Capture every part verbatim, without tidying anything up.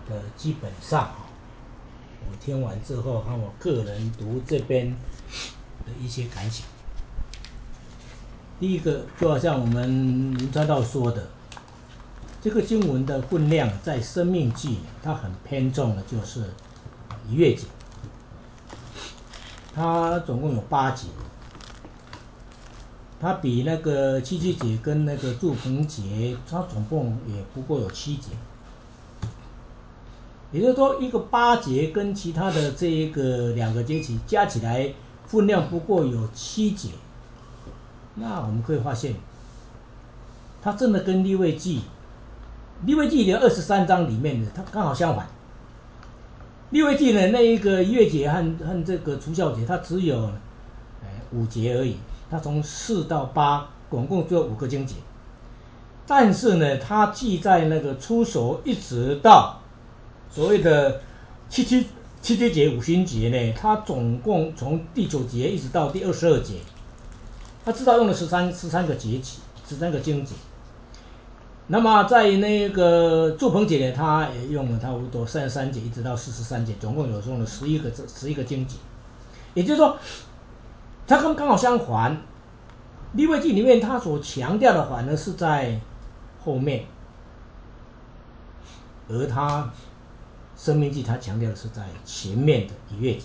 的基本上，我听完之后和我个人读这边的一些感想。第一个，就好像我们林传道说的，这个经文的分量在《生命记》，它很偏重的就是逾越节，它总共有八节，它比那个七七节跟那个祝棚节，它总共也不过有七节。也就是说，一个八节跟其他的这一个两个节气加起来分量不过有七节，那我们可以发现，它真的跟利未记、利未记的二十三章里面的它刚好相反。利未记的那一个逾越节和和这个除酵节，它只有五节而已，它从四到八总共只有五个经节，但是呢，它记在那个出手一直到所谓的七七七七节五旬节呢，它总共从第九节一直到第二十二节，它至少用了十三十三个节气，十三个经节。那么在那个祝棚节呢，它也用了差不多三十三节一直到四十三节，总共有用了十一个十一个经节。也就是说，它跟刚好相反。利未记里面它所强调的反而是在后面，而它生命记它强调的是在前面的逾越节。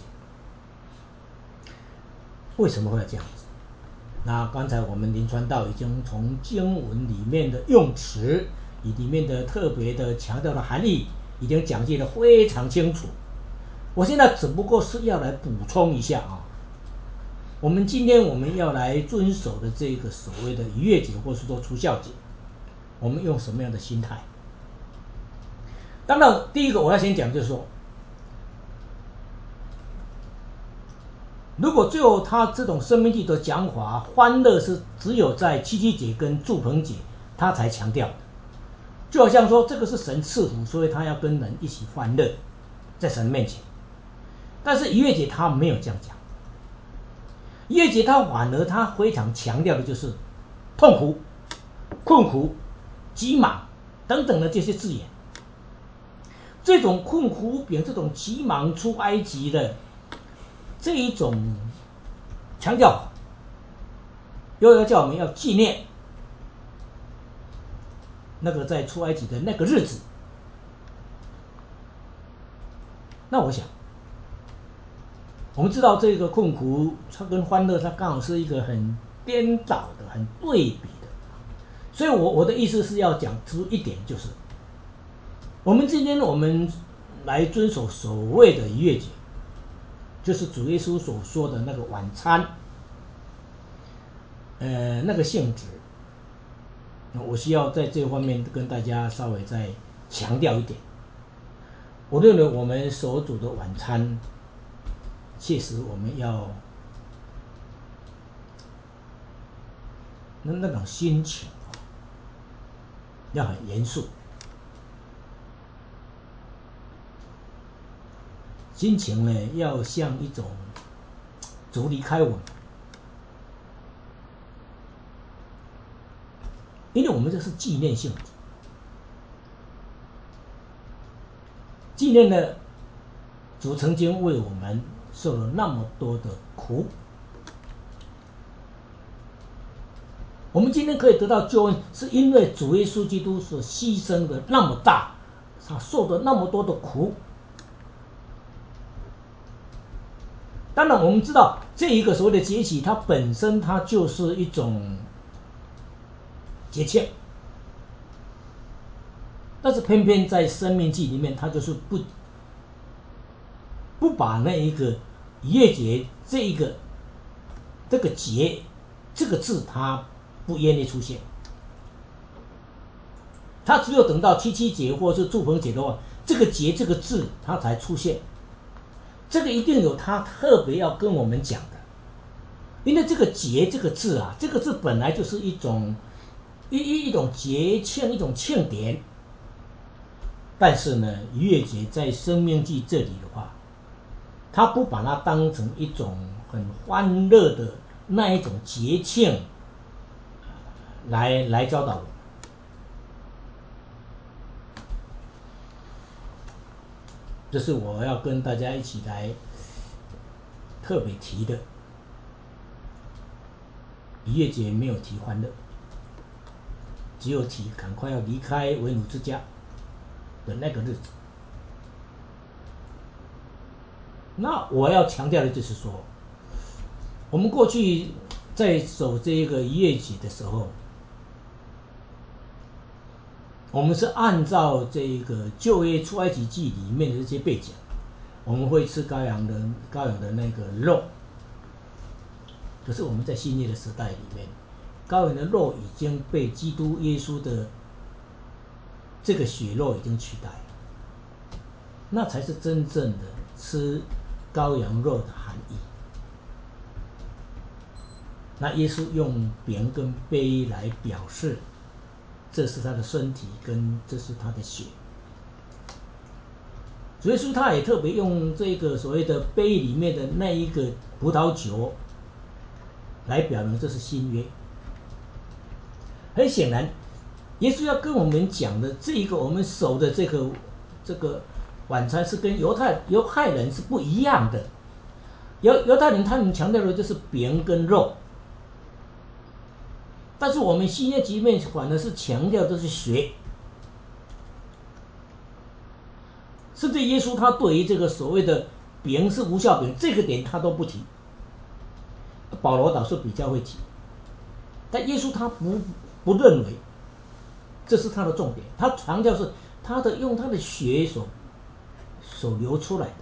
为什么会这样子？那刚才我们林传道已经从经文里面的用词以里面的特别的强调的含义已经讲解得非常清楚，我现在只不过是要来补充一下啊。我们今天我们要来遵守的这个所谓的逾越节或是说除酵节，我们用什么样的心态？当然第一个我要先讲就是说，如果就他这种生命记的讲法，欢乐是只有在七七节跟祝棚节他才强调的，就好像说这个是神赐福，所以他要跟人一起欢乐，在神面前。但是逾越节他没有这样讲，逾越节他反而他非常强调的就是痛苦、困苦、急忙等等的这些字眼。这种困苦饼、这种急忙出埃及的这一种强调，又要叫我们要纪念那个在出埃及的那个日子。那我想，我们知道这个困苦，它跟欢乐，它刚好是一个很颠倒的、很对比的。所以我我的意思是要讲出一点，就是我们今天我们来遵守所谓的逾越节，就是主耶稣所说的那个晚餐，呃，那个性质。我需要在这方面跟大家稍微再强调一点。我认为我们所煮的晚餐，确实我们要那那种心情要很严肃，心情呢要像一种主离开我们，因为我们这是纪念性质，纪念了主曾经为我们受了那么多的苦。我们今天可以得到救恩，是因为主耶稣基督所牺牲的那么大，他受的那么多的苦。当然我们知道这一个所谓的节期，它本身它就是一种节庆，但是偏偏在生命记里面，它就是不不把那一个逾越节这一个这个节这个字，它不愿意出现。它只有等到七七节或是祝棚节的话，这个节这个字它才出现。这个一定有它特别要跟我们讲的，因为这个节这个字啊，这个字本来就是一种一一一种节庆，一种庆典。但是呢，逾越节在生命记这里的话，他不把它当成一种很欢乐的那一种节庆来来教导我。 这是我要跟大家一起来特别提的。逾越节没有提欢乐，只有提赶快要离开为奴之家的那个日子。那我要强调的就是说，我们过去在守这一个逾越节的时候，我们是按照这个旧约出埃及记里面的这些背景，我们会吃羔羊的羔羊的那个肉。可是我们在新约的时代里面，羔羊的肉已经被基督耶稣的这个血肉已经取代了，那才是真正的吃羔羊肉的含义。那耶稣用饼跟杯来表示，这是他的身体，跟这是他的血。主耶稣他也特别用这个所谓的杯里面的那一个葡萄酒来表明这是新约。很显然，耶稣要跟我们讲的这个我们守的这个这个晚餐是跟犹太犹太人是不一样的。犹犹太人他们强调的就是饼跟肉，但是我们新约里面反而是强调的是血。甚至耶稣他对于这个所谓的饼是无效饼这个点他都不提，保罗倒是比较会提，但耶稣他不不认为这是他的重点，他强调是他的用他的血所所流出来的，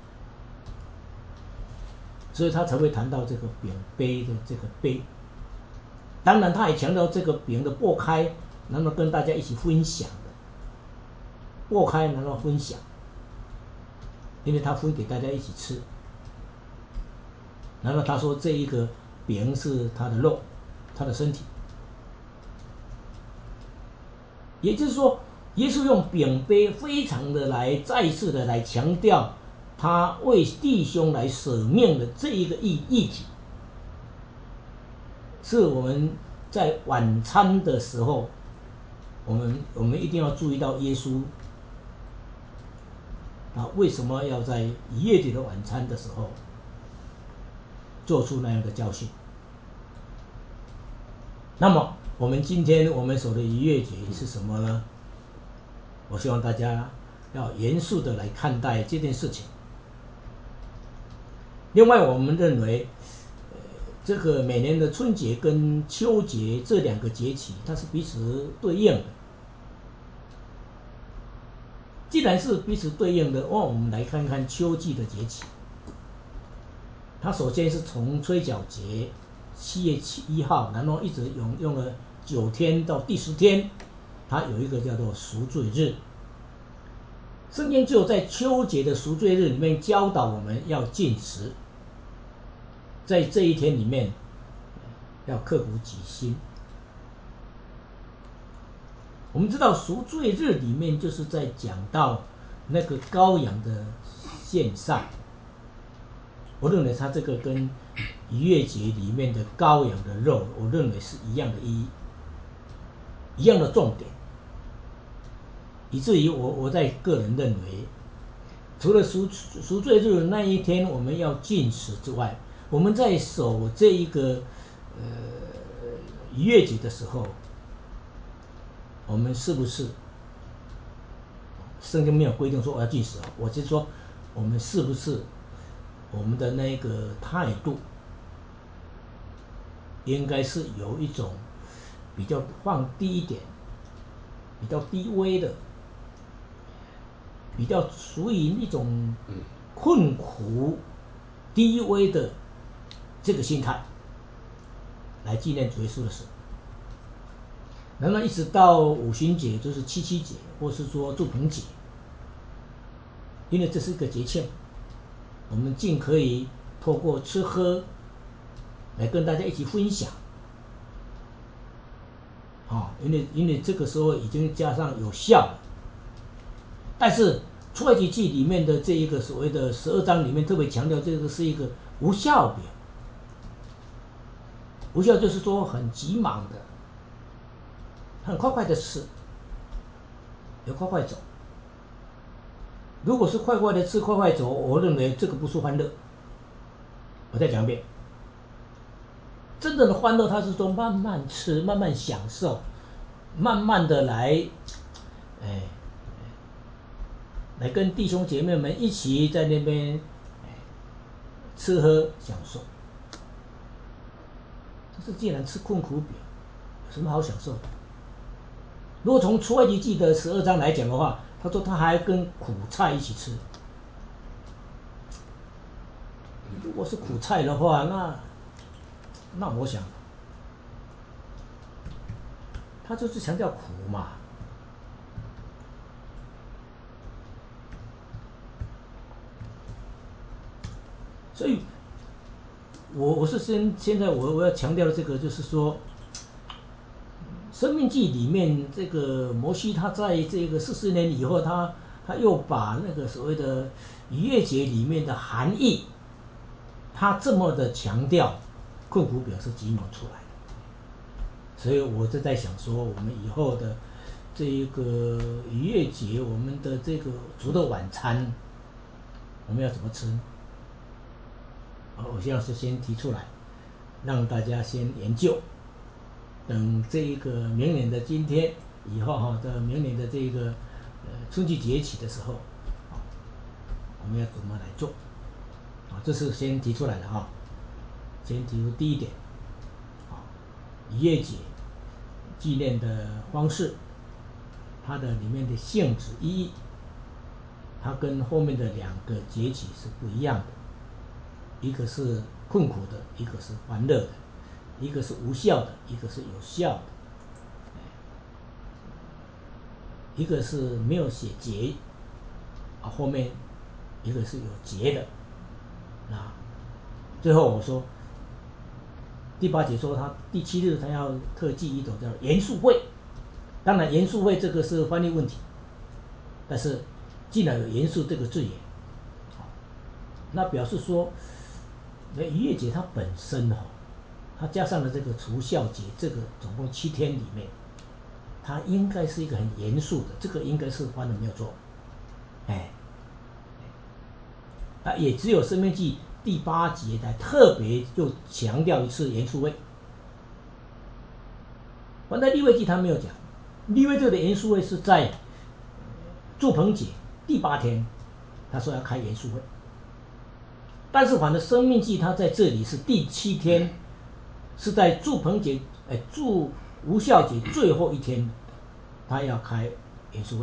所以他才会谈到这个饼杯的这个杯。当然，他也强调这个饼的擘开，然后跟大家一起分享的，擘开然后分享，因为他分给大家一起吃。然后他说这一个饼是他的肉，他的身体。也就是说，耶稣用饼杯非常的来再次的来强调他为弟兄来舍命的这一个议议题，是我们在晚餐的时候，我们我们一定要注意到耶稣啊为什么要在逾越节的晚餐的时候做出那样的教训。那么我们今天我们守的逾越节是什么呢？我希望大家要严肃的来看待这件事情。另外，我们认为，呃，这个每年的春节跟秋节这两个节气，它是彼此对应的。既然是彼此对应的，哦，我们来看看秋季的节气。它首先是从吹角节，七月七一号，然后一直用用了九天到第十天，它有一个叫做赎罪日。圣经只有在秋节的赎罪日里面教导我们要禁食，在这一天里面要刻苦己心。我们知道赎罪日里面就是在讲到那个羔羊的献上，我认为它这个跟逾越节里面的羔羊的肉，我认为是一样的意义，一样的重点，以至于我我在个人认为，除了赎赎罪日那一天我们要禁食之外，我们在守这一个呃逾越节的时候，我们是不是圣经没有规定说我要禁食，我是说我们是不是我们的那个态度应该是有一种比较放低一点，比较低微的，比较属于一种困苦低微的这个心态来纪念主耶稣的死。然后一直到五旬节，就是七七节，或是说住棚节，因为这是一个节庆，我们尽可以透过吃喝来跟大家一起分享。啊，因为因为这个时候已经加上有效了，但是出埃及记里面的这一个所谓的十二章里面特别强调，这个是一个无效饼。无效就是说很急忙的，很快快的吃，也快快走。 如果是快快的吃，快快走，我认为这个不是欢乐。我再讲一遍，真正的欢乐，它是说慢慢吃，慢慢享受，慢慢的来，哎，来跟弟兄姐妹们一起在那边吃喝享受。但是既然吃困苦饼，有什么好享受的？如果从出埃及记的十二章来讲的话，他说他还跟苦菜一起吃。如果是苦菜的话，那那我想，他就是强调苦嘛。所以我我是先现在我我要强调的这个就是说，生命记里面这个摩西他在这个四十年以后，他他又把那个所谓的逾越节里面的含义，他这么的强调，困苦表示几毛出来的。所以我就在想说，我们以后的这一个逾越节，我们的这个主的晚餐，我们要怎么吃？我现在是先提出来，让大家先研究。等这一个明年的今天以后哈，到明年的这个呃春季节起的时候，我们要怎么来做？啊，这是先提出来的哈，先提出第一点，啊，逾越节纪念的方式，它的里面的性质意义，它跟后面的两个节气是不一样的，一个是困苦的，一个是欢乐的，一个是无效的，一个是有效的，一个是没有写节，啊，后面一个是有节的。那最后我说，第八节说他第七日他要特记一种叫严肃会，当然严肃会这个是翻译问题，但是既然有严肃这个字眼，那表示说，那逾越节它本身哈，它加上了这个除酵节，这个总共七天里面，它应该是一个很严肃的，这个应该是翻的没有错，哎，啊，也只有《申命记》第八节来特别又强调一次严肃会，反正利未记他没有讲，利未这个严肃会是在住棚节第八天，他说要开严肃会，但是反正《申命记》他在这里是第七天，是在住棚节，哎，住无效节最后一天，他要开严肃会。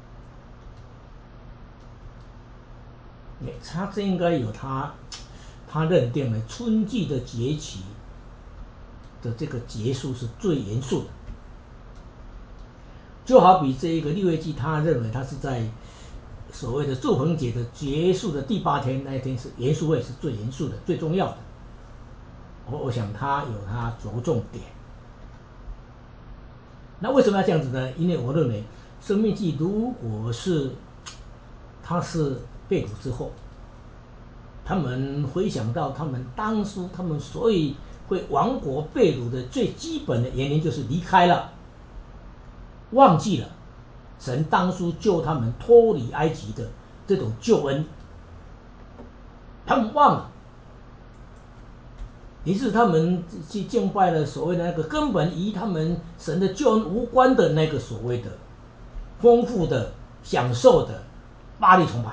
他这应该有他，他认定了春季的节气的这个结束是最严肃的，就好比这一个利未记，他认为他是在所谓的祝棚节的结束的第八天，那一天是严肃会是最严肃的、最重要的。我我想他有他着重点。那为什么要这样子呢？因为我认为生命记如果是他是被掳之后，他们回想到他们当初他们所以会亡国被掳的最基本的原因就是离开了，忘记了神当初救他们脱离埃及的这种救恩，他们忘了，于是他们去敬拜了所谓的那个根本与他们神的救恩无关的那个所谓的丰富的享受的巴力崇拜。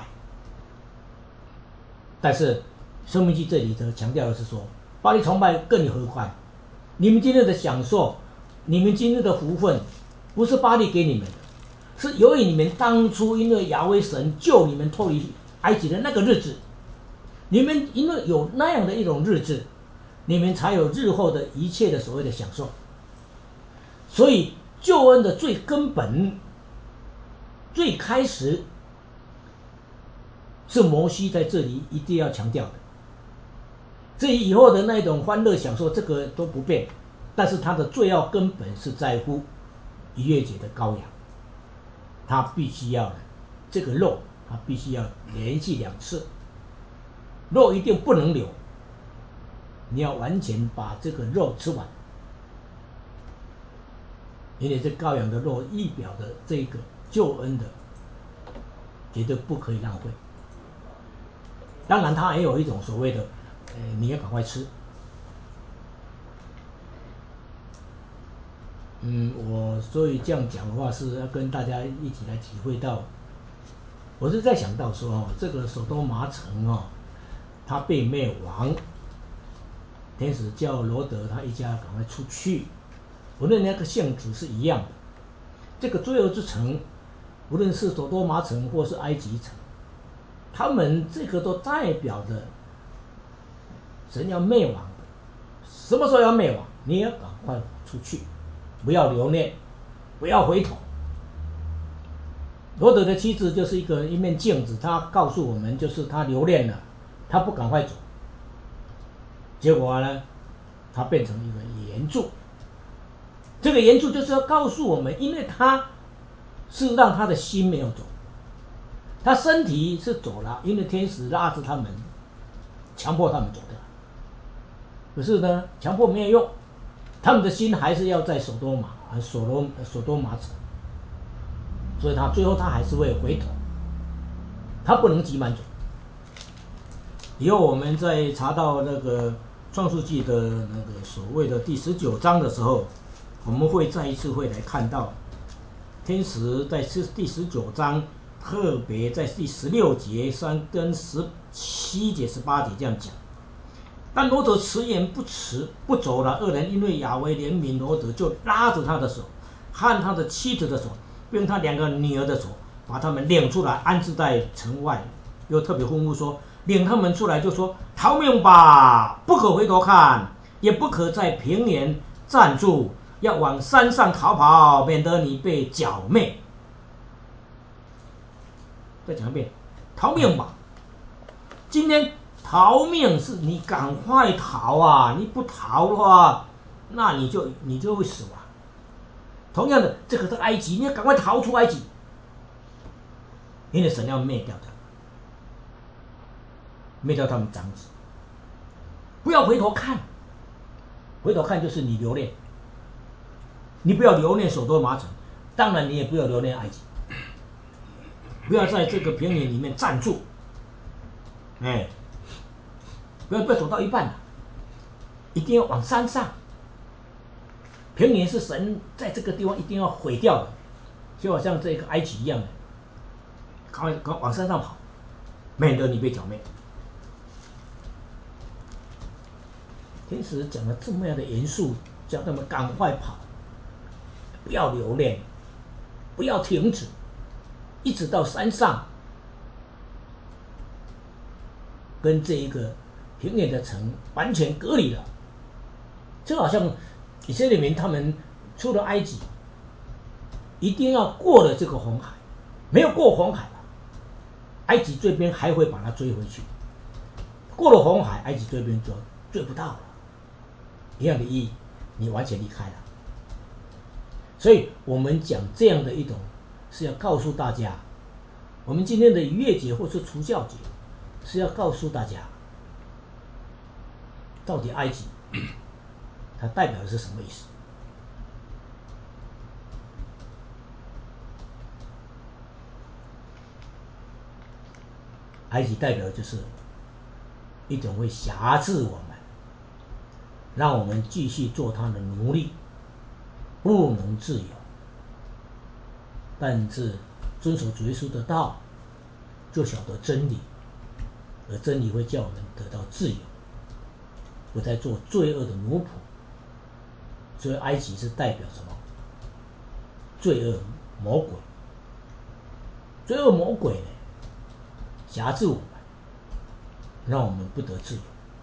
但是生命记这里头强调的是说，巴力崇拜更何况，你们今日的享受，你们今日的福分，不是巴力给你们的，是由于你们当初因为亚威神救你们脱离埃及的那个日子，你们因为有那样的一种日子，你们才有日后的一切的所谓的享受。所以救恩的最根本、最开始，是摩西在这里一定要强调的。至于以后的那种欢乐享受，这个都不变，但是它的最要根本是在乎逾越节的羔羊，它必须要这个肉，它必须要连续两次，肉一定不能留，你要完全把这个肉吃完，因为这羔羊的肉预表的这个救恩的绝对不可以浪费。当然，它也有一种所谓的，呃，你要赶快吃。嗯，我所以这样讲的话，是要跟大家一起来体会到。我是在想到说，哦，这个首都麻城哦，它被灭亡，天使叫罗德他一家赶快出去。无论那个性质是一样的，这个罪恶之城，无论是首都麻城或是埃及城，他们这个都代表着神要灭亡的。什么时候要灭亡？你要赶快出去，不要留恋，不要回头。罗德的妻子就是一个一面镜子，他告诉我们，就是他留恋了，他不赶快走，结果呢，他变成一个岩柱。这个岩柱就是要告诉我们，因为他是让他的心没有走，他身体是走了，因为天使拉着他们，强迫他们走掉。可是呢，强迫没有用，他们的心还是要在索多玛，索罗索多玛城。所以他最后他还是会回头，他不能急慢走。以后我们在查到那个创世纪的那个所谓的第十九章的时候，我们会再一次会来看到天使在第十九章特别在第十六节三跟十七节十八节这样讲。但罗德迟延不迟不走了，二人因为亚维怜悯罗德，就拉着他的手和他的妻子的手，并他两个女儿的手，把他们领出来，安置在城外。又特别吩咐说，领他们出来，就说逃命吧，不可回头看，也不可在平原站住，要往山上逃跑，免得你被剿灭。再讲一遍，逃命吧。今天逃命是你赶快逃啊！你不逃的话，那你就你就会死亡。同样的，这个在埃及，你要赶快逃出埃及，因为神要灭掉他，灭掉他们长子。不要回头看，回头看就是你留恋，你不要留恋首都麻城，当然你也不要留恋埃及，不要在这个平原里面站住，哎，不要不要走到一半了，一定要往山上。平原是神在这个地方一定要毁掉的，就好像这个埃及一样的，赶快赶快往山上跑，免得你被剿灭。天使讲了这么样的严肃，叫他们赶快跑，不要留恋，不要停止，一直到山上，跟这一个平原的城完全隔离了。就好像以色列民他们出了埃及，一定要过了这个红海，没有过红海了，埃及这边还会把他追回去。过了红海，埃及这边就追不到了。一样的意义，你完全离开了。所以我们讲这样的一种，是要告诉大家，我们今天的逾越节或是除酵节，是要告诉大家，到底埃及它代表的是什么意思？埃及代表的就是一种会辖制我们，让我们继续做他的奴隶，不能自由。但是遵守主耶稣的道，就晓得真理，而真理会叫我们得到自由，不再做罪恶的奴仆。所以埃及是代表什么？罪恶魔鬼，罪恶魔鬼呢，辖制我们，让我们不得自由。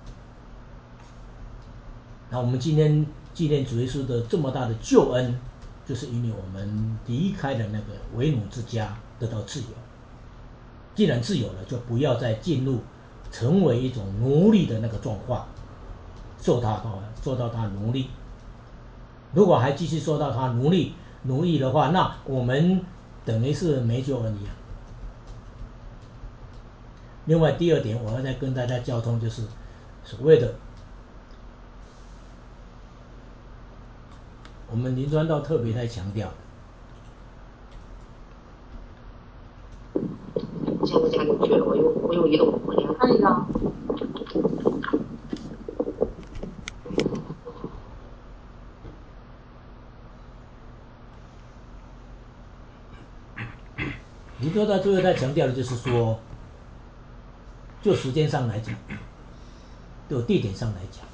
那我们今天纪念主耶稣的这么大的救恩，就是因为我们离开了那个为奴之家，得到自由。既然自由了，就不要再进入成为一种奴隶的那个状况，受他受到他奴隶。如果还继续受到他奴隶奴役的话，那我们等于是没救恩一样。另外第二点，我要再跟大家交通，就是所谓的我们林传道特别在强调的， 下就去了，我用我用移动，我给你们看一下。 你说到最后，他强调的就是说，就时间上来讲，就地点上来讲，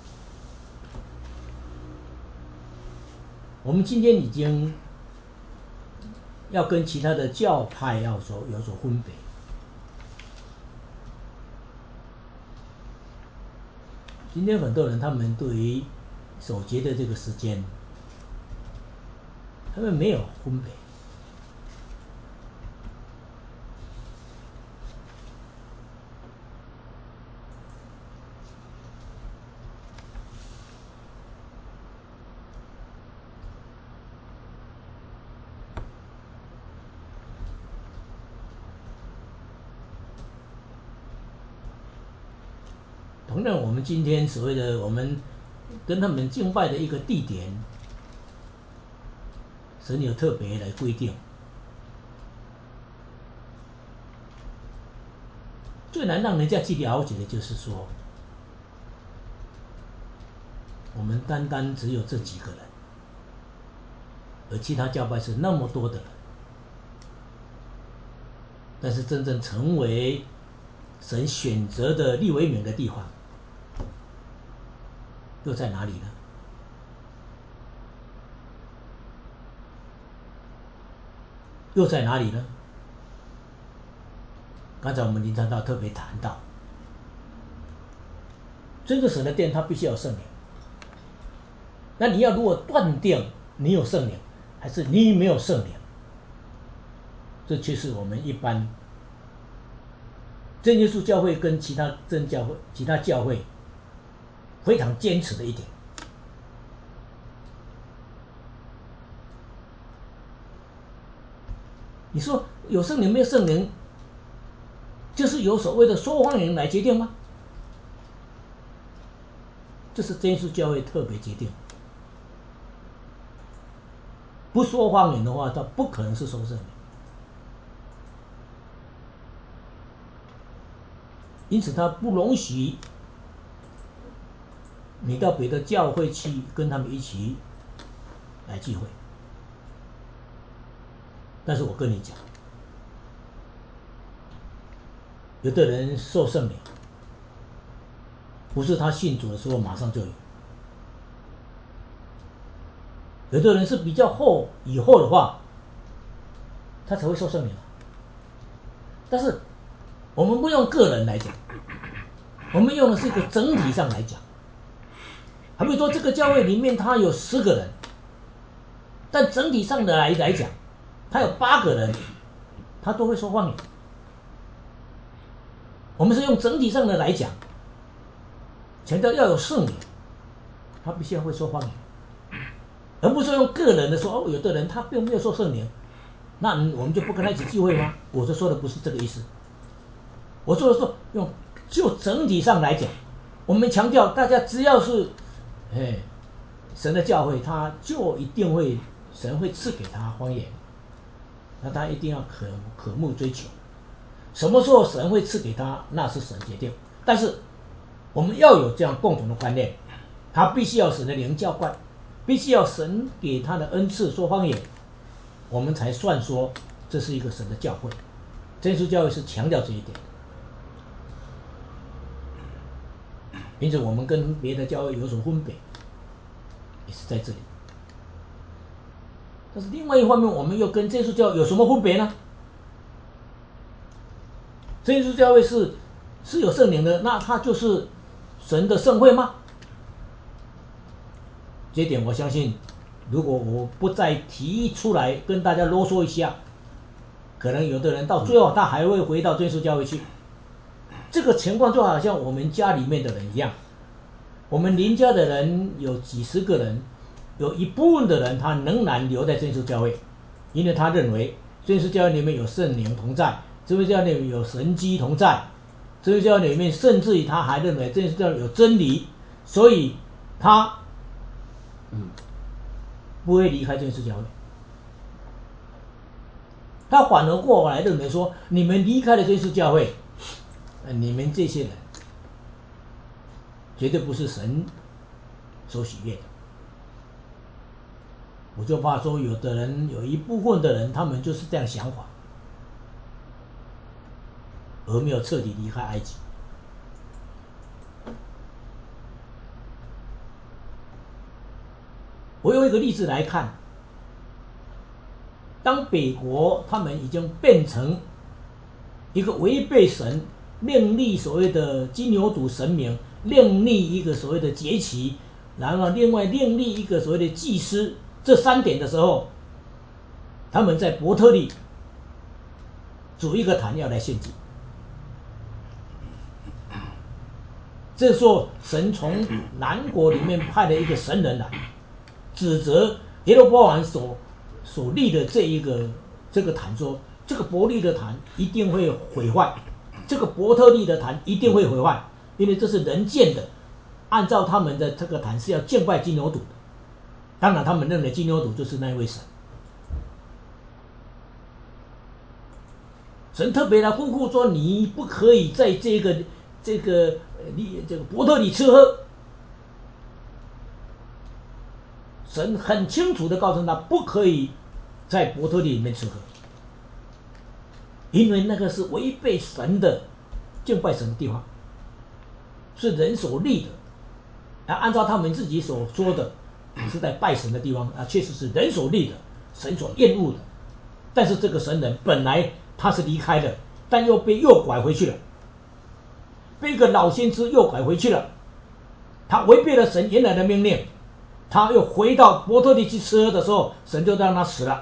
我们今天已经要跟其他的教派要所有所分别。今天很多人他们对于守节的这个时间，他们没有分别。同样，我们今天所谓的我们跟他们敬拜的一个地点，神有特别来规定。最难让人家去了解的就是说，我们单单只有这几个人，而其他教派是那么多的人，但是真正成为神选择的立为名的地方，又在哪里呢？又在哪里呢？刚才我们林传道特别谈到，真正神的殿，它必须要有圣灵。那你要如果断定你有圣灵，还是你没有圣灵，这却是我们一般真耶稣教会跟其他真教会、其他教会非常坚持的一点。你说有圣灵没有圣灵，就是由所谓的说方言来决定吗？这是真耶稣教会特别决定。不说方言的话，他不可能是受圣灵。因此，他不容许你到别的教会去跟他们一起来聚会。但是我跟你讲，有的人受圣灵，不是他信主的时候马上就有；有的人是比较后以后的话，他才会受圣灵。但是我们不用个人来讲，我们用的是一个整体上来讲。还比如说这个教会里面他有十个人，但整体上的来来讲，他有八个人，他都会说方言。我们是用整体上的来讲，强调要有圣灵，他必须要会说方言，而不是用个人的说哦，有的人他并没有说圣灵，那我们就不跟他一起聚会吗？我就说的不是这个意思。我说的说用就整体上来讲，我们强调大家只要是，哎，神的教会，他就一定会神会赐给他方言，那他一定要渴渴慕追求。什么时候神会赐给他，那是神决定。但是我们要有这样共同的观念，他必须要神的灵浇灌，必须要神给他的恩赐说方言，我们才算说这是一个神的教会。真耶稣教会是强调这一点，因此我们跟别的教会有所分别，也是在这里。但是另外一方面，我们又跟真耶稣教会有什么分别呢？真耶稣教会是是有圣灵的，那它就是神的圣会吗？这一点我相信，如果我不再提出来跟大家啰嗦一下，可能有的人到最后他还会回到真耶稣教会去。这个情况就好像我们家里面的人一样，我们邻家的人有几十个人，有一部分的人他仍然留在真耶稣教会，因为他认为真耶稣教会里面有圣灵同在，真耶稣教会里面有神迹同在，真耶稣教会里面甚至于他还认为真耶稣教会有真理，所以他嗯不会离开真耶稣教会。 他反而过来认为说，你们离开了耶稣教会，呃，你们这些人绝对不是神所喜悦的。我就怕说，有的人有一部分的人，他们就是这样想法，而没有彻底离开埃及。我用一个例子来看，当北国他们已经变成一个违背神另立所谓的金牛犊神明，另立一个所谓的节期，然后另外另立一个所谓的祭司，这三点的时候，他们在伯特利组一个坛要来献祭。这时候神从南国里面派了一个神人来，指责耶罗波安所所立的这一个这个坛说，这个伯利的坛一定会毁坏，这个伯特利的坛一定会毁坏，因为这是人建的，按照他们的这个坛是要敬拜金牛犊的，当然他们认为金牛犊就是那位神。神特别来吩咐说，你不可以在这个这个你这个伯特利吃喝。神很清楚的告诉他，不可以在伯特利里面吃喝，因为那个是违背神的敬拜神的地方，是人所立的。啊，按照他们自己所说的，是在拜神的地方啊，确实是人所立的，神所厌恶的。但是这个神人本来他是离开了，但又被诱拐回去了，被一个老先知诱拐回去了，他违背了神原来的命令，他又回到伯特利去吃喝的时候，神就让他死了。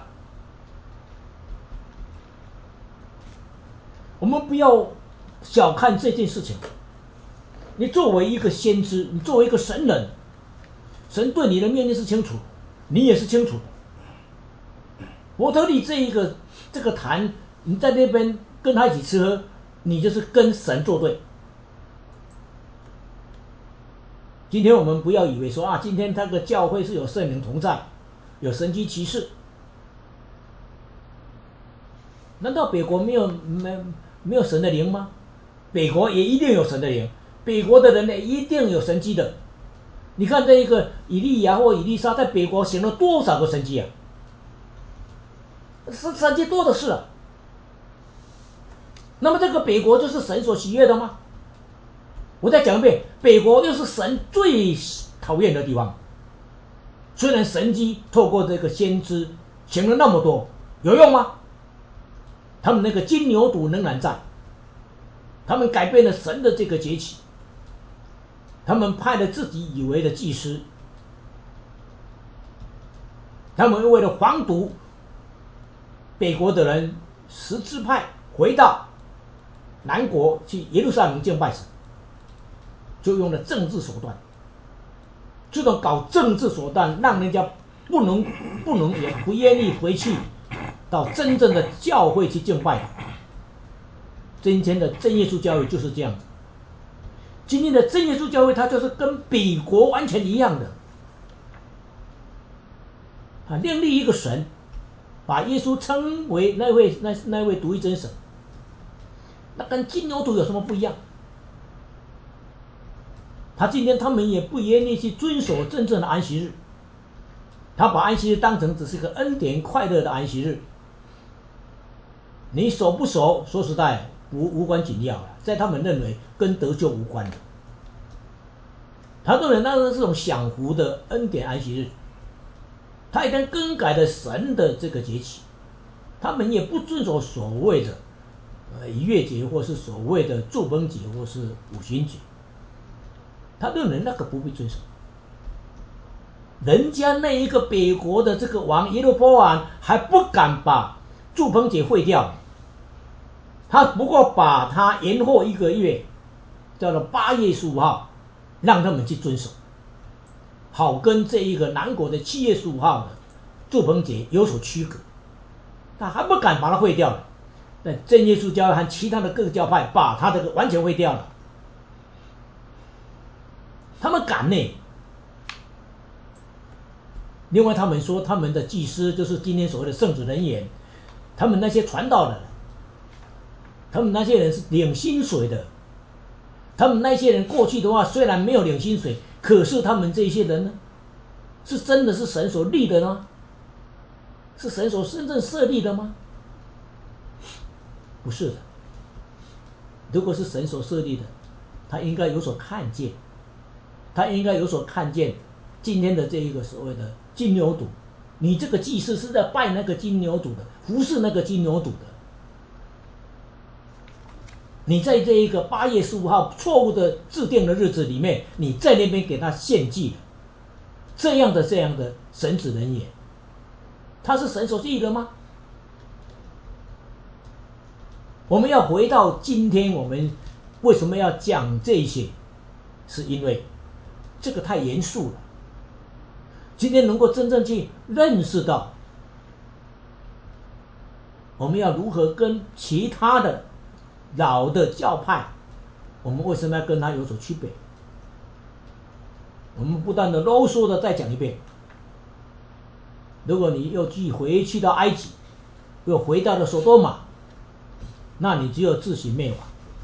我们不要小看这件事情。你作为一个先知，你作为一个神人，神对你的命令是清楚，你也是清楚的。伯特利这一个这个坛，你在那边跟他一起吃喝，你就是跟神作对。今天我们不要以为说啊，今天这个教会是有圣灵同在，有神迹奇事。难道北国没有没没有神的灵吗？北国也一定有神的灵，北国的人呢一定有神迹的。你看这一个以利亚或以利沙在北国行了多少个神迹啊？神神迹多的是啊。那么这个北国就是神所喜悦的吗？我再讲一遍，北国又是神最讨厌的地方。虽然神迹透过这个先知行了那么多，有用吗？他们那个金牛犊仍然在，他们改变了神的这个节期，他们派了自己以为的祭司，他们为了防堵北国的人十支派回到南国去耶路撒冷敬拜神，就用了政治手段。这种搞政治手段，让人家不能不能也不愿意回去到真正的教会去敬拜。今天的真耶稣教会就是这样子。今天的真耶稣教会，它就是跟北国完全一样的啊，另立一个神，把耶稣称为那位那那位独一真神。那跟金牛犊有什么不一样？他今天他们也不愿意去遵守真正的安息日，他把安息日当成只是个恩典快乐的安息日。你守不守，说实在无无关紧要了，在他们认为跟得救无关的。他认为那是这种享福的恩典安息日，他一旦更改了神的这个节期，他们也不遵守所谓的呃逾越节，或是所谓的祝棚节，或是五旬节。他认为那个不必遵守。人家那一个北国的这个王耶罗波安还不敢把祝棚节废掉，他不过把它延后一个月，叫做八月十五号，让他们去遵守，好跟这一个南国的七月十五号的祝棚节有所区隔。他还不敢把它废掉了，但真耶稣教会和其他的各个教派把它这个完全废掉了。他们敢呢。另外他们说他们的祭司就是今天所谓的圣职人员， 他们那些传道的人，他们那些人是领薪水的，他们那些人过去的话虽然没有领薪水，可是他们这些人呢，是真的是神所立的吗？是神所真正设立的吗？不是的。如果是神所设立的，他应该有所看见，他应该有所看见今天的这一个所谓的金牛犊，你这个祭司是在拜那个金牛犊的，服侍那个金牛犊的。你在这一个八月十五号错误的制定的日子里面，你在那边给他献祭了，这样的这样的神职人员，他是神所立的吗？我们要回到今天，我们为什么要讲这些？是因为这个太严肃了。今天能够真正去认识到，我们要如何跟其他的老的教派，我们为什么要跟他有所区别？我们不断的啰嗦的再讲一遍。如果你又继回去到埃及，又回到了索多玛，那你只有自行灭亡。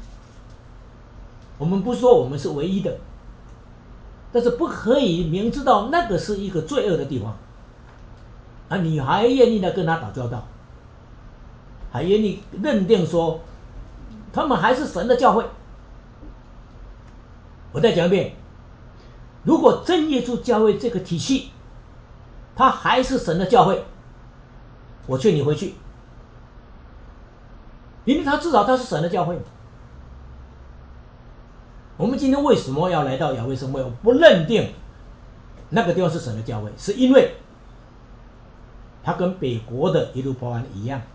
我们不说我们是唯一的，但是不可以明知道那个是一个罪恶的地方，啊，你还愿意来跟他打交道，还愿意认定说他们还是神的教会。我再讲一遍，如果真耶稣教会这个体系，它还是神的教会，我劝你回去，因为他至少他是神的教会。我们今天为什么要来到雅威圣会？我不认定那个地方是神的教会，是因为它跟北国的耶路波安一样，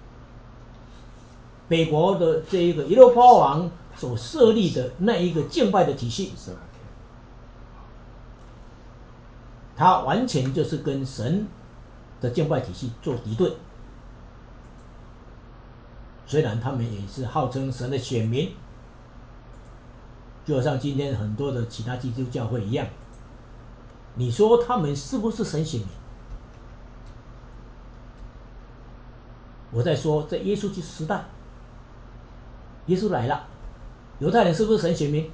北国的这一个耶路波王所设立的那一个敬拜的体系，它完全就是跟神的敬拜体系做敌对。虽然他们也是号称神的选民，就好像今天很多的其他基督教会一样，你说他们是不是神选民？我在说，在耶稣基督时代，耶稣来了，犹太人是不是神选民？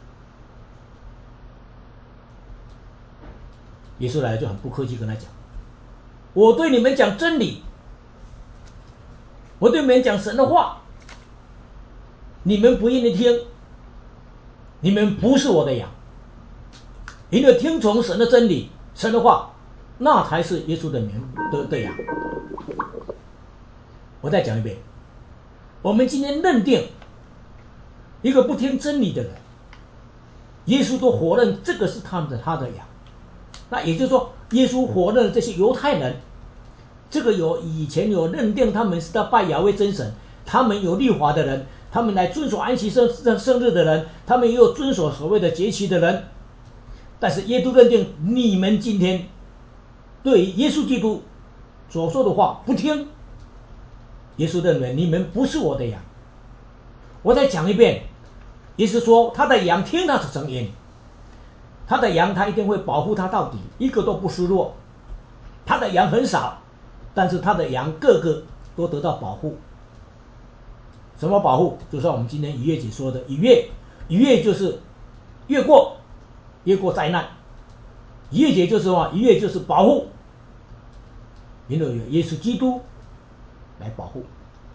耶稣来了就很不客气跟他讲，我对你们讲真理，我对你们讲神的话，你们不愿意听，你们不是我的羊。因为听从神的真理，神的话，那才是耶稣的名的的羊。我再讲一遍，我们今天认定一个不听真理的人，耶稣都否认这个是他们的他的羊。那也就是说，耶稣否认了这些犹太人，这个有以前有认定他们是在拜亚威真神，他们有律法的人，他们来遵守安息生生日的人，他们也有遵守所谓的节期的人。但是耶稣认定你们今天对耶稣基督所说的话不听，耶稣认为你们不是我的羊。我再讲一遍，耶稣说他的羊听他的声音，他的羊他一定会保护他到底，一个都不失落。他的羊很少，但是他的羊个个都得到保护。什么保护？就像我们今天逾越节说的，逾越逾越就是越过越过灾难，逾越节就是什么？逾越就是保护，因为有耶稣基督来保护。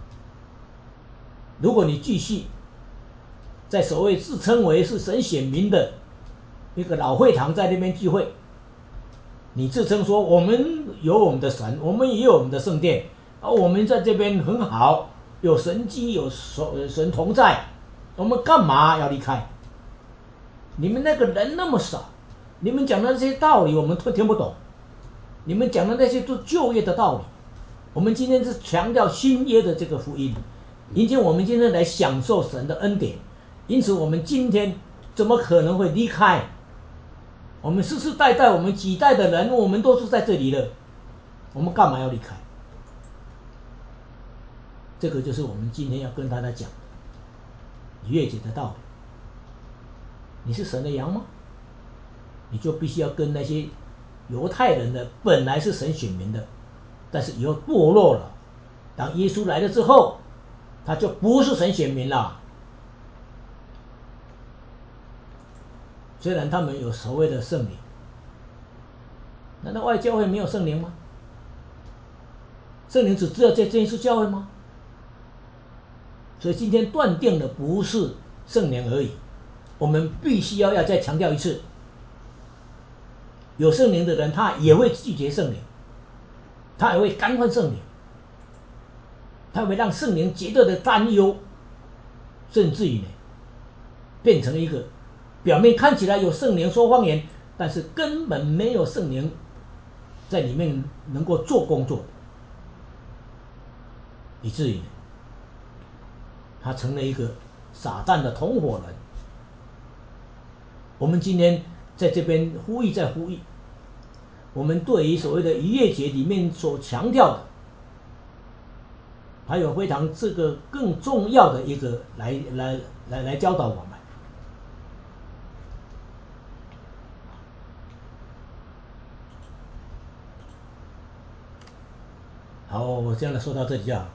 如果你继续在所谓自称为是神选民的一个老会堂在那边聚会，你自称说我们有我们的神，我们也有我们的圣殿，而我们在这边很好，有神迹，有神同在，我们干嘛要离开？你们那个人那么少，你们讲的那些道理我们都听不懂，你们讲的那些都旧约的道理。我们今天是强调新约的这个福音，因此我们今天来享受神的恩典，因此我们今天怎么可能会离开？我们世世代代，我们几代的人，我们都是在这里的，我们干嘛要离开？这个就是我们今天要跟大家讲逾越节的道理。你是神的羊吗？你就必须要跟那些犹太人的本来是神选民的，但是以后堕落了， 当耶稣来了之后，他就不是神选民了。虽然他们有所谓的圣灵，难道外教会没有圣灵吗？圣灵只知道在这一次教会吗？所以今天断定的不是圣灵而已，我们必须要要再强调一次，有圣灵的人他也会拒绝圣灵，他也会干犯圣灵，他会让圣灵极度的担忧，甚至于呢变成一个表面看起来有圣灵说方言，但是根本没有圣灵在里面能够做工作，以至于他成了一个撒旦的同伙人。我们今天在这边呼吁再呼吁，我们对于所谓的逾越节里面所强调的，还有非常这个更重要的一个来来来来教导我们。好，我这样的说到这里就好。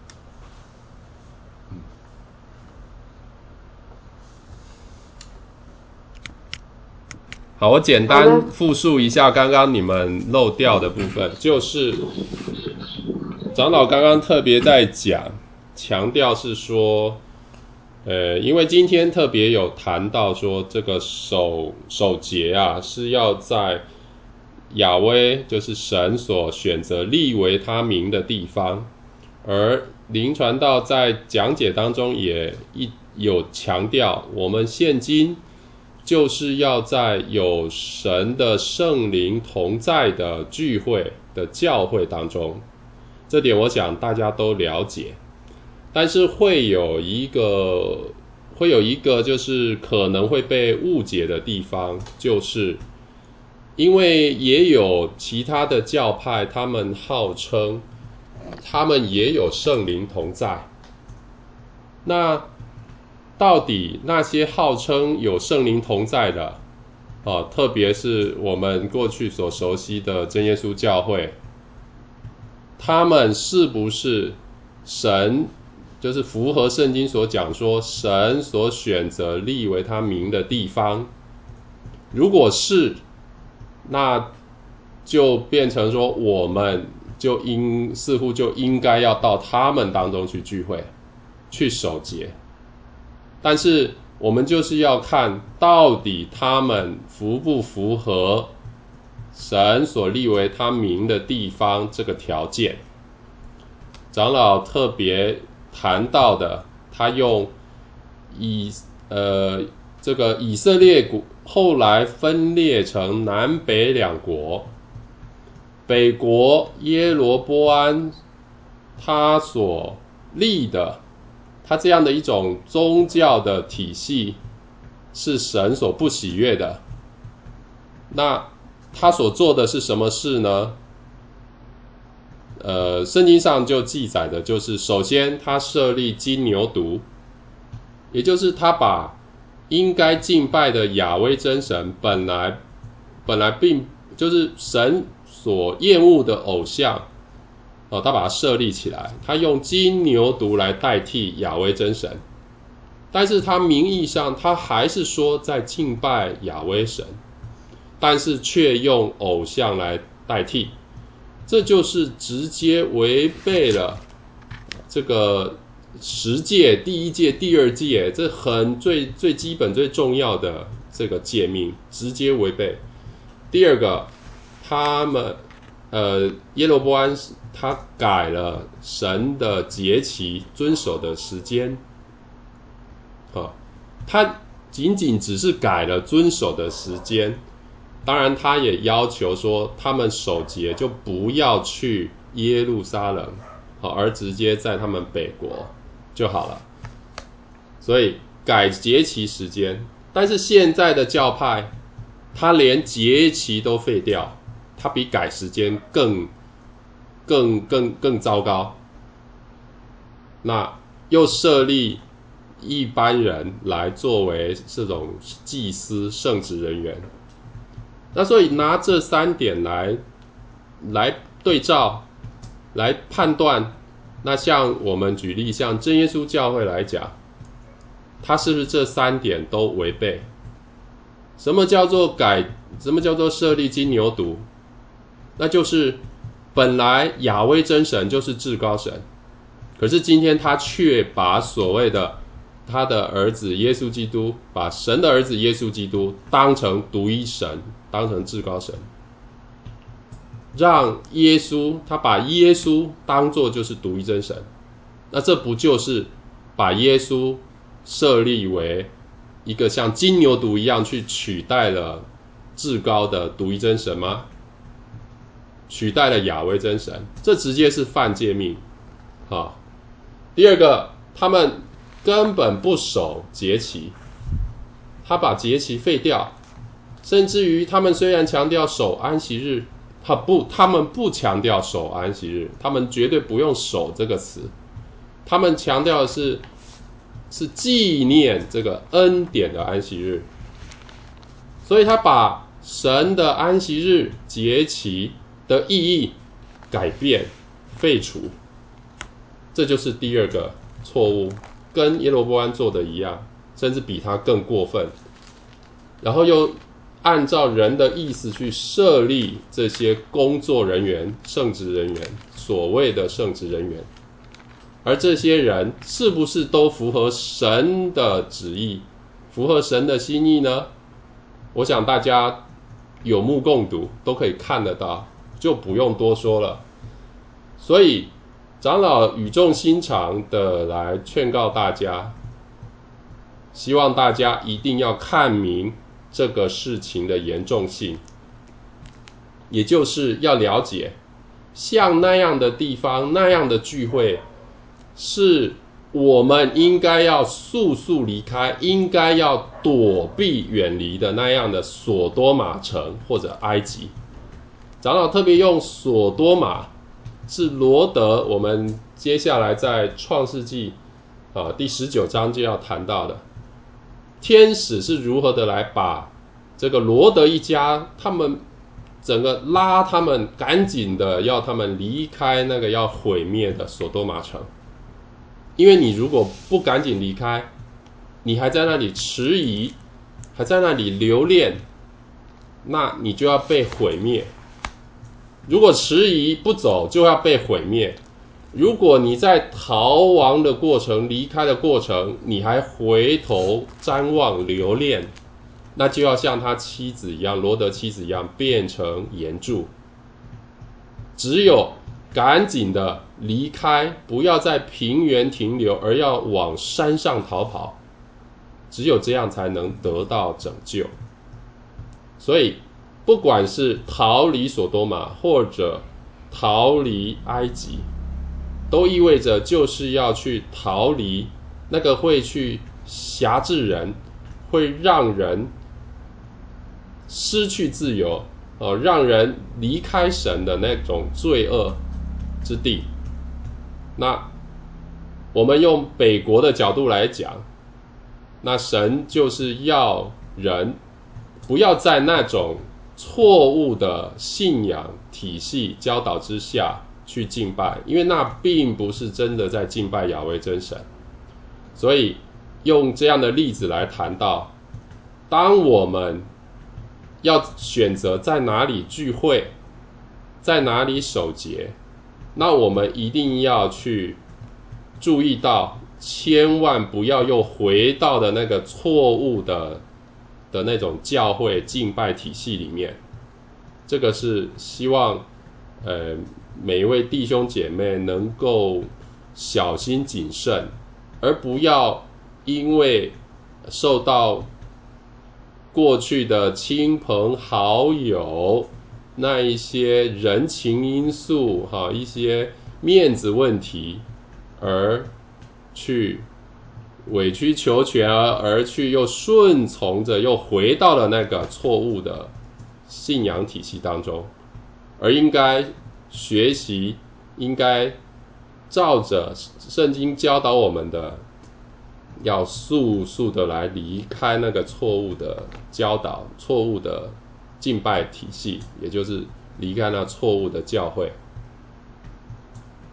好，我简单复述一下刚刚你们漏掉的部分，就是长老刚刚特别在讲，强调是说，呃，因为今天特别有谈到说，这个守守节啊，是要在亚威，就是神所选择立为他名的地方，而灵传道在讲解当中也一有强调，我们现今就是要在有神的圣灵同在的聚会的教会当中，这点我想大家都了解。但是会有一个会有一个就是可能会被误解的地方，就是因为也有其他的教派，他们号称他们也有圣灵同在，那到底那些号称有圣灵同在的，哦，特别是我们过去所熟悉的真耶稣教会，他们是不是神，就是符合圣经所讲说神所选择立为他名的地方？如果是，那就变成说我们就应似乎就应该要到他们当中去聚会，去守节。但是我们就是要看到底他们符不符合神所立为他名的地方这个条件。长老特别谈到的，他用以呃这个以色列国后来分裂成南北两国，北国耶罗波安他所立的，他这样的一种宗教的体系是神所不喜悦的。那他所做的是什么事呢？呃，圣经上就记载的就是，首先他设立金牛犊，也就是他把应该敬拜的亚威真神本来本来并就是神所厌恶的偶像，哦，他把它设立起来，他用金牛犊来代替亚威真神，但是他名义上他还是说在敬拜亚威神，但是却用偶像来代替，这就是直接违背了这个十诫第一诫第二诫，这很最最基本最重要的这个诫命，直接违背。第二个，他们呃耶罗波安他改了神的节期遵守的时间，啊，他仅仅只是改了遵守的时间，当然他也要求说他们守节就不要去耶路撒冷，好，而直接在他们北国就好了。所以改节期时间，但是现在的教派他连节期都废掉，他比改时间更更更更糟糕。那又设立一般人来作为这种祭司圣职人员，那所以拿这三点来来对照来判断， 那像我们举例，像真耶稣教会来讲，它是不是这三点都违背？什么叫做改？什么叫做设立金牛犊？那就是本来亚威真神就是至高神，可是今天他却把所谓的他的儿子耶稣基督，把神的儿子耶稣基督当成独一神，当成至高神，让耶稣，他把耶稣当作就是独一真神，那这不就是把耶稣设立为一个像金牛犊一样去取代了至高的独一真神吗？取代了亚威真神，这直接是犯诫命。好，第二个，他们根本不守节期，他把节期废掉，甚至于他们虽然强调守安息日，他不，他们不强调守安息日，他们绝对不用守这个词，他们强调的是是纪念这个恩典的安息日，所以他把神的安息日节期的意义改变废除，这就是第二个错误，跟耶罗波安做的一样，甚至比他更过分，然后又按照人的意思去设立这些工作人员、圣职人员，所谓的圣职人员，而这些人是不是都符合神的旨意，符合神的心意呢？我想大家有目共睹，都可以看得到，就不用多说了。所以长老语重心长的来劝告大家，希望大家一定要看明这个事情的严重性，也就是要了解像那样的地方，那样的聚会是我们应该要速速离开，应该要躲避远离的那样的索多玛城或者埃及。长老特别用索多玛，是罗德，我们接下来在创世纪、呃、第十九章就要谈到的，天使是如何的来把这个罗德一家，他们整个拉他们赶紧的要他们离开那个要毁灭的索多玛城。因为你如果不赶紧离开，你还在那里迟疑，还在那里留恋，那你就要被毁灭。如果迟疑不走，就要被毁灭。如果你在逃亡的过程、离开的过程，你还回头瞻望留恋，那就要像他妻子一样，罗德妻子一样，变成岩柱。只有赶紧的离开，不要在平原停留，而要往山上逃跑，只有这样才能得到拯救。所以不管是逃离索多玛或者逃离埃及，都意味着就是要去逃离那个会去辖制人，会让人失去自由、呃、让人离开神的那种罪恶之地。那我们用北国的角度来讲，那神就是要人不要在那种错误的信仰体系教导之下去敬拜，因为那并不是真的在敬拜亚威真神。所以用这样的例子来谈到，当我们要选择在哪里聚会，在哪里守节，那我们一定要去注意到，千万不要又回到的那个错误的的那种教会敬拜体系里面。这个是希望呃每一位弟兄姐妹能够小心谨慎，而不要因为受到过去的亲朋好友那一些人情因素哈，一些面子问题而去委曲求全，而去又顺从着又回到了那个错误的信仰体系当中，而应该学习，应该照着圣经教导我们的，要速速的来离开那个错误的教导，错误的敬拜体系，也就是离开那错误的教会。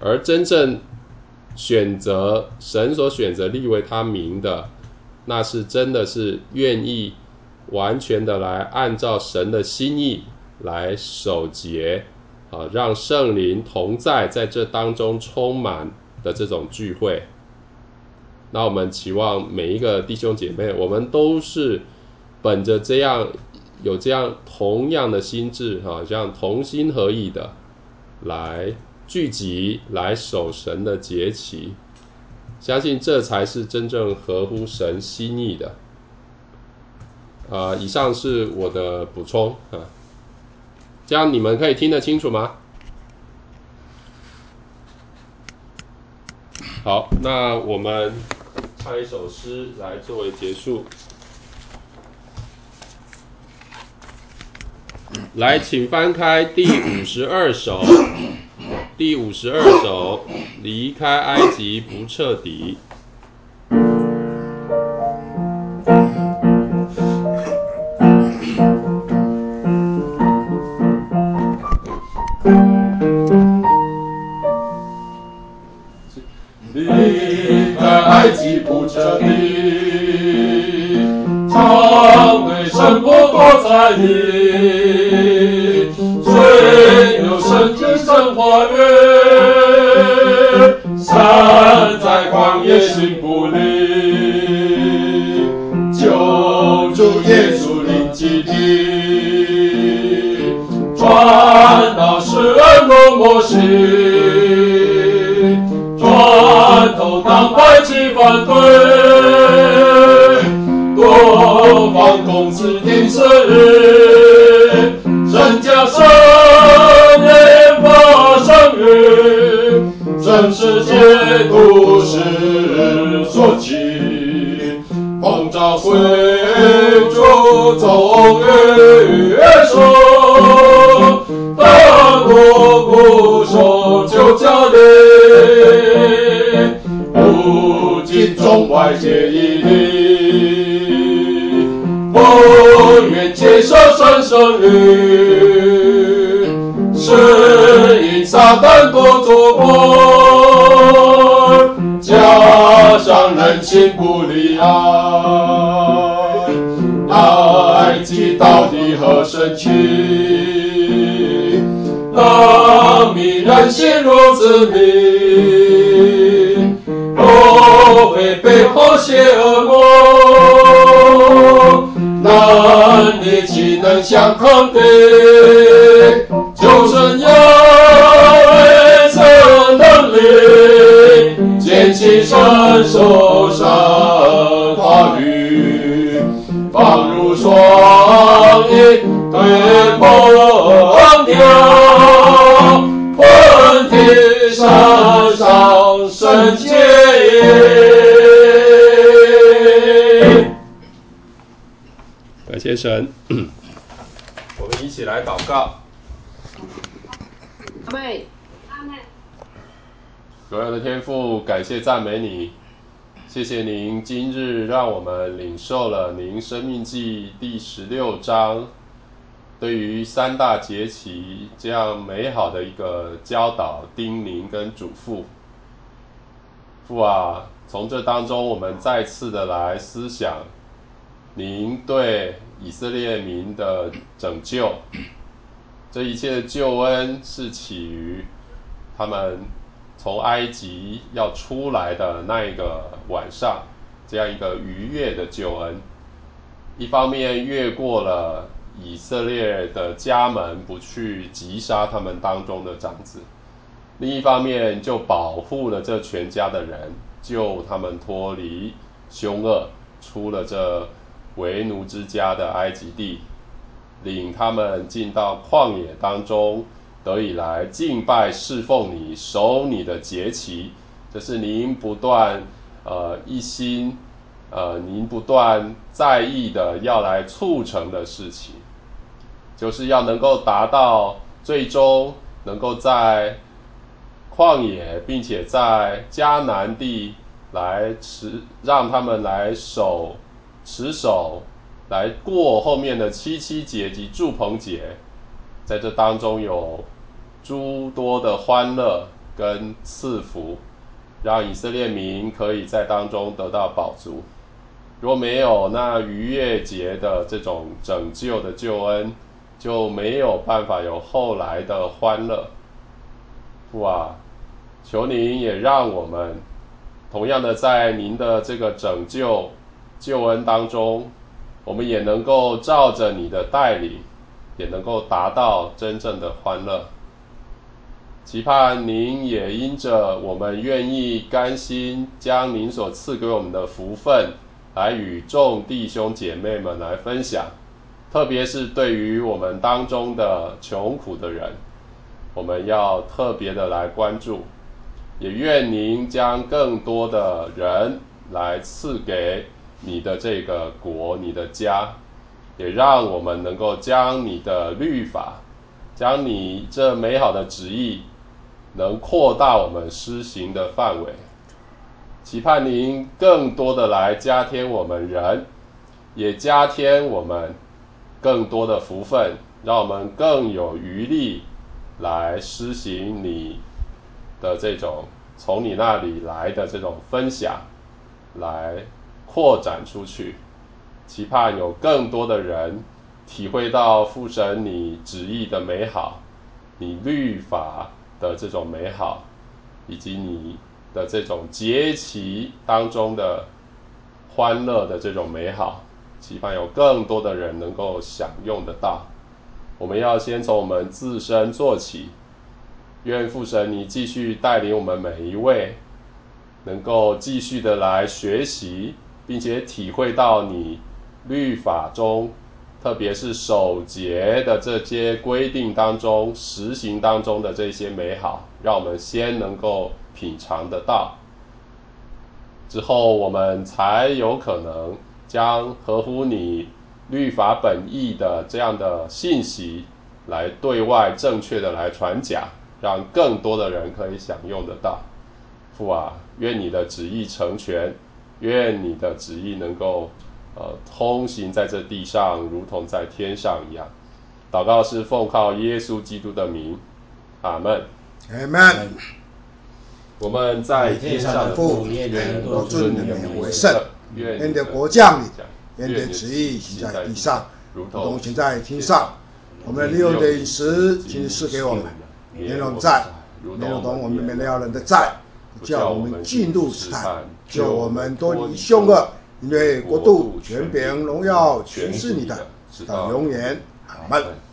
而真正选择神所选择立为他名的，那是真的是愿意完全的来按照神的心意来守节啊，让圣灵同在在这当中充满的这种聚会。那我们期望每一个弟兄姐妹，我们都是本着这样有这样同样的心志哈，这样同心合意的来聚集，来守神的节期，相信这才是真正合乎神心意的。呃，以上是我的补充啊，这样你们可以听得清楚吗？好，那我们唱一首诗来作为结束。来，请翻开第五十二首，第五十二首，离开埃及不彻底。 离开埃及不彻底，常为神不多在意，虽有神之神花园，山在旷野行不离，救主耶稣临基地，传道施恩的摩西，转头当排挤反对，多方攻击定是日，神将神言发生于，真世界都是所起，奉召归主总于说，大国不守就家里。不尽中外皆一力，不愿接受神圣律，是因撒旦多作怪，加上人心不离爱，埃及到底何神奇？那迷人心如子民，若非背后邪恶魔，那你岂能相抗敌？就剩亚为这能力，坚信神手上话语，放入双翼对风调，问题山上圣洁。 感谢神，我们一起来祷告。 阿妹， 所有的天父，感谢赞美你，谢谢您今日让我们领受了您生命记第十六章对于三大节期这样美好的一个教导、叮咛跟嘱咐。父啊，从这当中我们再次的来思想您对以色列民的拯救，这一切的救恩是起于他们从埃及要出来的那一个晚上，这样一个逾越的救恩。一方面越过了以色列的家门，不去击杀他们当中的长子，另一方面就保护了这全家的人，救他们脱离凶恶，出了这为奴之家的埃及地，领他们进到旷野当中，得以来敬拜侍奉你，守你的节期。这是您不断呃一心呃您不断在意的要来促成的事情，就是要能够达到最终能够在旷野，并且在迦南地来持让他们来守持守，来过后面的七七节及住棚节，在这当中有诸多的欢乐， 跟赐福，让以色列民可以在当中得到饱足。若没有那逾越节的这种拯救的救恩，就没有办法有后来的欢乐。父啊，求您也让我们同样的在您的这个拯救救恩当中，我们也能够照着你的带领，也能够达到真正的欢乐。期盼您也因着我们愿意甘心将您所赐给我们的福分来与众弟兄姐妹们来分享，特别是对于我们当中的穷苦的人，我们要特别的来关注，也愿您将更多的人来赐给你的这个国，你的家，也让我们能够将你的律法，将你这美好的旨意能扩大我们施行的范围。期盼您更多的来加添我们人，也加添我们更多的福分，让我们更有余力来施行你的这种从你那里来的这种分享，来扩展出去。期盼有更多的人体会到父神你旨意的美好，你律法的这种美好，以及你的这种节期当中的欢乐的这种美好，期盼有更多的人能够享用得到。我们要先从我们自身做起，愿父神你继续带领我们每一位，能够继续的来学习，并且体会到你律法中，特别是守节的这些规定当中，实行当中的这些美好，让我们先能够品尝得到，之后我们才有可能将合乎你律法本意的这样的信息来对外正确的来传讲，让更多的人可以享用得到。父啊，愿你的旨意成全，愿你的旨意能够呃通行在这地上，如同在天上一样。祷告是奉靠耶稣基督的名，阿们。 阿们。 我们在天上的父， 愿愿都尊你的名为圣， 愿愿你的国降临，愿你的旨意行在地上，如同行在天上。我们的日用的饮食，请赐给我们，免我们债，免如同我们免了人的债，不叫我们进入试探，救我们脱离凶恶。因为国度、权柄、荣耀，全是你的，直到永远。阿们。